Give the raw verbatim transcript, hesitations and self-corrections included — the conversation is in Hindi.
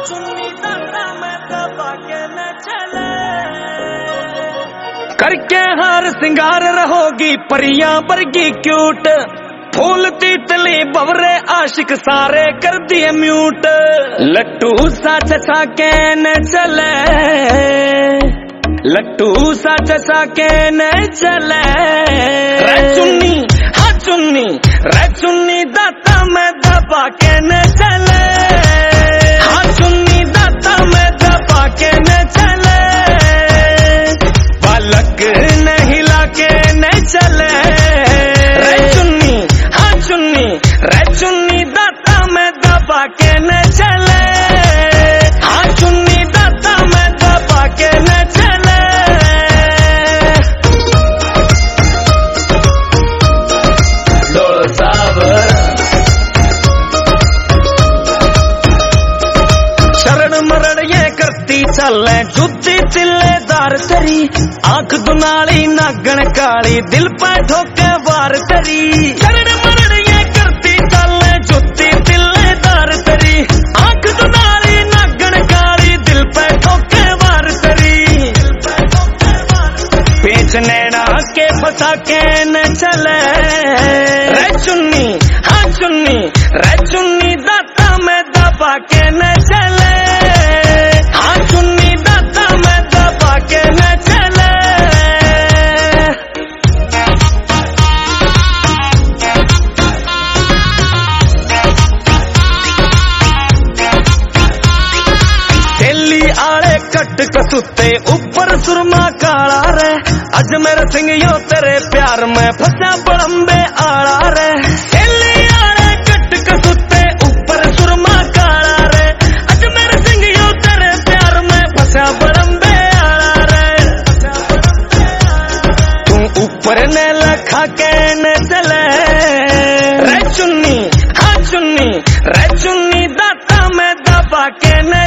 चुन्नी दाता में दबा के न चले, करके हार सिंगार रहोगी परियां बरगी क्यूट, फूल तितली बवरे आशिक सारे कर दिए म्यूट। लट्टू सा चसा के न चले, लट्टू सा चसा के न चले, रे चुन्नी हाँ चुन्नी रे चुन्नी दाता में दबा के न चले, हाँ चुन्नी दाता में दबा के न चले, बालक न हिला के न चले, रे चुन्नी हाँ चुन्नी रे चुन्नी दाता में दबा के न चले, हाँ चुन्नी दाता में दबा के न चले। शरण मरण ये करती चले, जुत्ती तिल्लेदार तरी, आंख दुनाली नागण काली, दिल पे ठोके वार तरी। शरण मरण ये करती चले, जुत्ती तिल्लेदार तरी, आंख दुनाली नागण काली, दिल पे ठोके वार तरी। पेच नैना के फंसा के न चले, रे चुन्नी हाँ चुन्नी रे चुन्नी दाता में दबा के न चले, हाँ चुन्नी दाता में दबा के न चले। दिल्ली आले कट कसुते ऊपर सुरमा काला रे, अजमेर सिंह यो तेरे प्यार में फंसा बड़म्बे आला रे। दिल्ली आले कट कसुते ऊपर सुरमा काला रे, अजमेर सिंह यो तेरे प्यार में फंसा बड़म्बे आला रे। तू ऊपर ने लखा के न चले, रे चुन्नी हाँ चुन्नी रे चुन्नी दाता में दबा के न